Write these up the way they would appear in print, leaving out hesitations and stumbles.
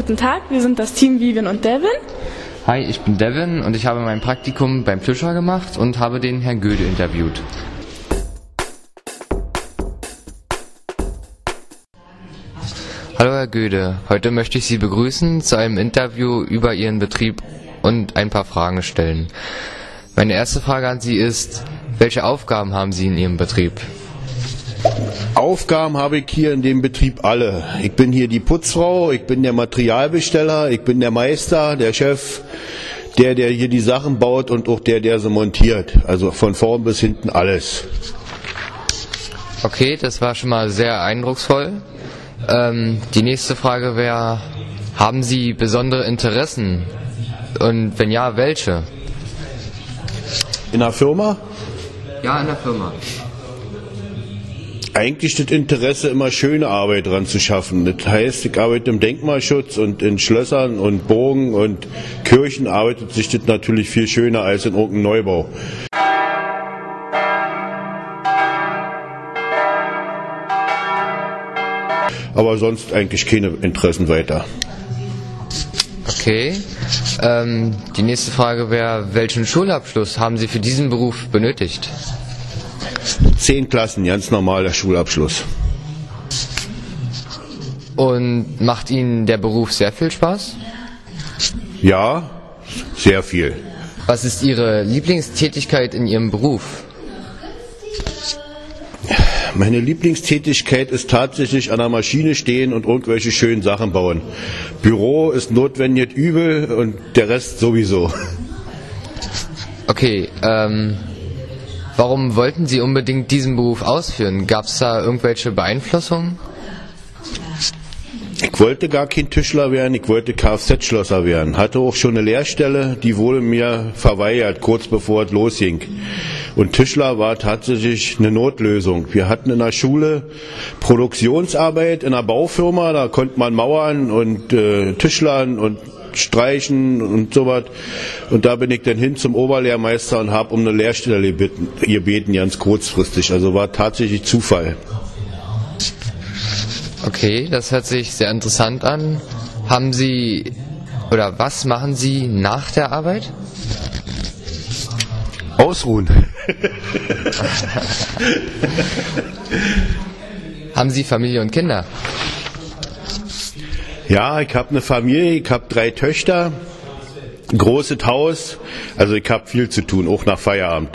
guten Tag, wir sind das Team Vivian und Devin. Hi, ich bin Devin und ich habe mein Praktikum beim Tischer gemacht und habe den Herrn Göde interviewt. Hallo Herr Göde, heute möchte ich Sie begrüßen zu einem Interview über Ihren Betrieb und ein paar Fragen stellen. Meine erste Frage an Sie ist, welche Aufgaben haben Sie in Ihrem Betrieb? Aufgaben habe ich hier in dem Betrieb alle. Ich bin hier die Putzfrau, ich bin der Materialbesteller, ich bin der Meister, der Chef, der hier die Sachen baut und auch der sie montiert. Also von vorn bis hinten alles. Okay, das war schon mal sehr eindrucksvoll. Die nächste Frage wäre, haben Sie besondere Interessen? Und wenn ja, welche? In der Firma? Ja, in der Firma. Eigentlich das Interesse, immer schöne Arbeit dran zu schaffen. Das heißt, ich arbeite im Denkmalschutz und in Schlössern und Burgen und Kirchen arbeitet sich das natürlich viel schöner als in irgendeinem Neubau. Aber sonst eigentlich keine Interessen weiter. Okay. Die nächste Frage wäre, welchen Schulabschluss haben Sie für diesen Beruf benötigt? 10 Klassen, ganz normaler Schulabschluss. Und macht Ihnen der Beruf sehr viel Spaß? Ja, sehr viel. Was ist Ihre Lieblingstätigkeit in Ihrem Beruf? Meine Lieblingstätigkeit ist tatsächlich an der Maschine stehen und irgendwelche schönen Sachen bauen. Büro ist notwendig übel und der Rest sowieso. Okay, warum wollten Sie unbedingt diesen Beruf ausführen? Gab es da irgendwelche Beeinflussungen? Ich wollte gar kein Tischler werden, ich wollte Kfz-Schlosser werden. Hatte auch schon eine Lehrstelle, die wurde mir verweigert, kurz bevor es losging. Und Tischler war tatsächlich eine Notlösung. Wir hatten in der Schule Produktionsarbeit in einer Baufirma, da konnte man mauern und Tischlern und streichen und sowas. Und da bin ich dann hin zum Oberlehrmeister und habe um eine Lehrstelle gebeten, ganz kurzfristig. Also war tatsächlich Zufall. Okay, das hört sich sehr interessant an. Haben Sie oder was machen Sie nach der Arbeit? Ausruhen. Haben Sie Familie und Kinder? Ja, ich habe eine Familie, ich habe 3 Töchter, ein großes Haus, also ich habe viel zu tun, auch nach Feierabend.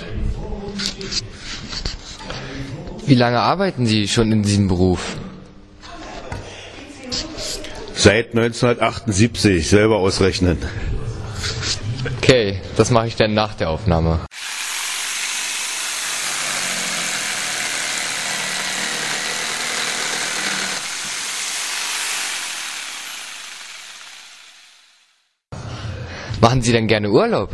Wie lange arbeiten Sie schon in diesem Beruf? Seit 1978, selber ausrechnen. Okay, das mache ich dann nach der Aufnahme. Machen Sie denn gerne Urlaub?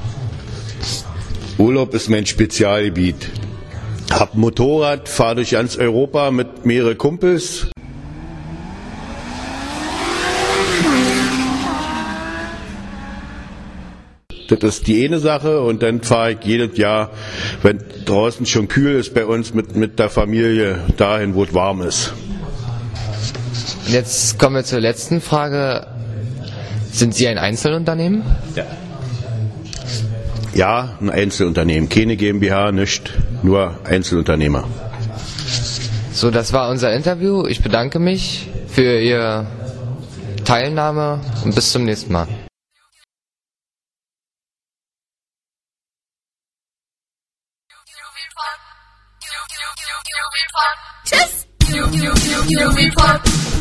Urlaub ist mein Spezialgebiet. Hab ein Motorrad, fahre durch ganz Europa mit mehreren Kumpels. Das ist die eine Sache und dann fahre ich jedes Jahr, wenn draußen schon kühl ist, bei uns mit der Familie dahin, wo es warm ist. Und jetzt kommen wir zur letzten Frage. Sind Sie ein Einzelunternehmen? Ja. Ja, ein Einzelunternehmen. Keine GmbH, nicht, nur Einzelunternehmer. So, das war unser Interview. Ich bedanke mich für Ihre Teilnahme und bis zum nächsten Mal. Tschüss!